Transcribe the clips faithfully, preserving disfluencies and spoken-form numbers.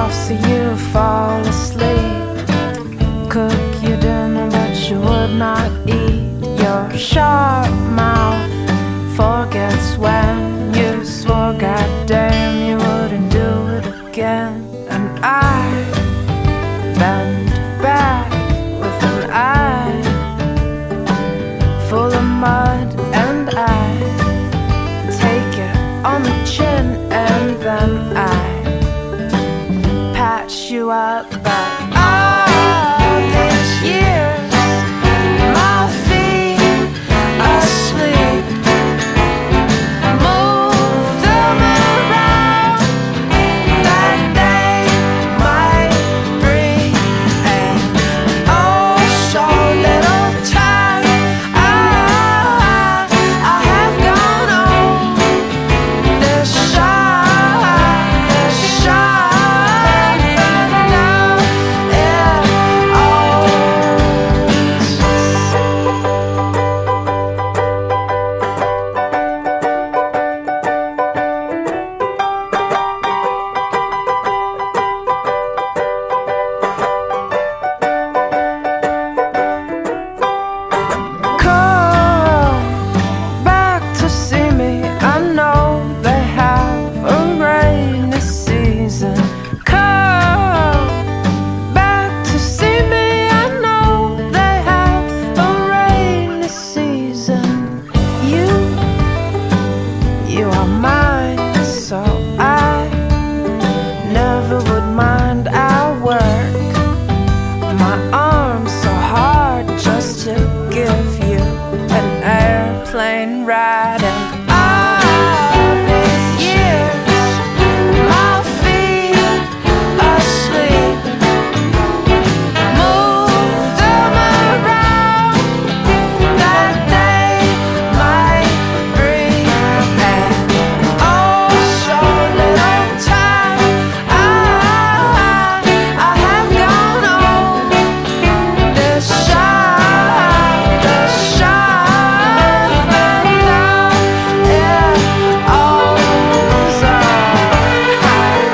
off so you fall asleep. Cook your dinner but you would not eat. Your sharp mouth forgets when you swore goddamn you wouldn't do it again. And I bend back with an eye full of mud, and I take it on the chin, and then I patch you up. But all these years my feet asleep, move them around that they might breathe. And oh, so little time I, I have gone on this shot, this shot, but now it all come back to see me. I know they have a rainy season. Come back to see me. I know they have a rainy season. You, you are mine, so I never would mind our work. My arms so hard just to give you an airplane ride. And all these years my feet asleep, move them around that they might breathe. And oh, so little time I, I have gone on this shot, this shot, but now it all's alright.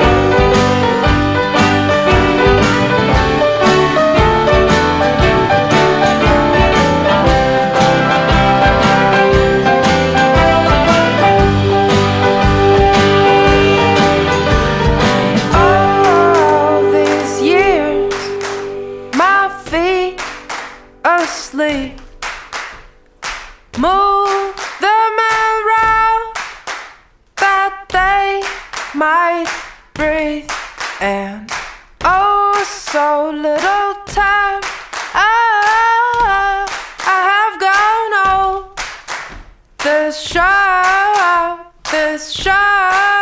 All these years my feet asleep, move them around that they might breathe. And oh, so little time I, I have gone on this shot, this shot.